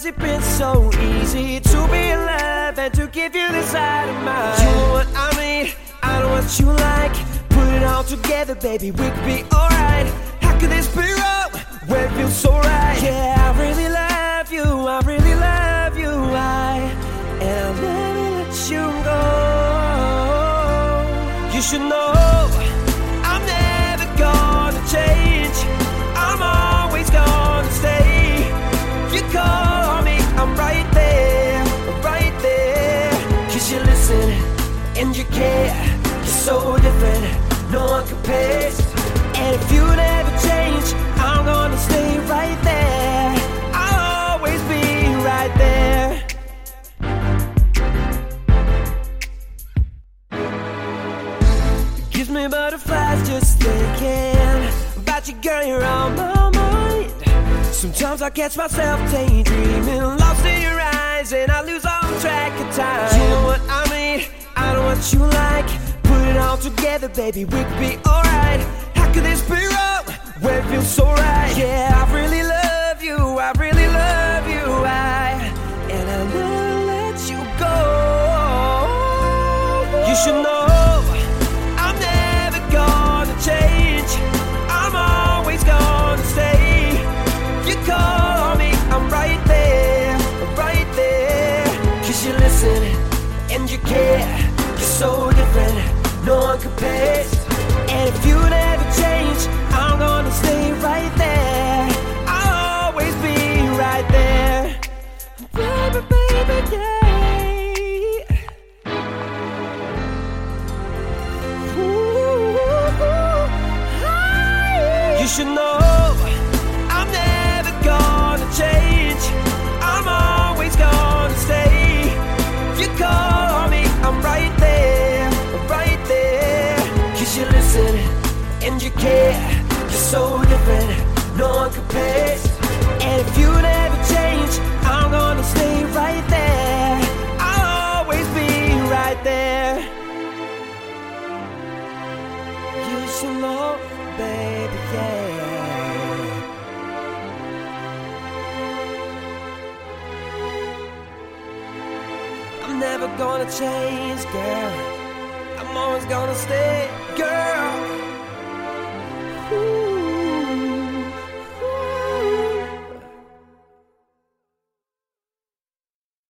has it been so easy to be in love and to give you this side of mine? You know what I mean, I know what you like. Put it all together, baby, we could be alright. How could this be wrong when it feels so right? Yeah, I really love you, I really love you, and I'll never let you go. You should know I'm never gonna change, I'm always gonna stay. You call me, I'm right there, right there. 'Cause you listen and you care, you're so different, no one compares. And if you never change, I'm gonna stay right there, I'll always be right there. Gives me butterflies just thinking about you, girl, you're on my mind. Sometimes I catch myself daydreaming, lost in your eyes, and I lose all track of time. You know what I mean, I know what you like. Put it all together, baby, we could be alright. How could this be wrong when it feels so right? Yeah, I really love you, I really love you, and I'll never let you go. You should know I'm never gonna change, I'm always gonna stay. You call me, I'm right there, right there. 'Cause you listen and you care, you're so different, no one compares. And if you never change, I'm gonna stay right there, I'll always be right there. Baby, baby, yeah. Ooh, you should know I'm never gonna change, I'm always gonna stay. You call me, I'm right there, right there. 'Cause you listen and you care, you're so different, no one compares. And if you never change, I'm gonna stay right there, I'll always be right there. You should know, baby, yeah. I'm never gonna change, girl, I'm always gonna stay, girl.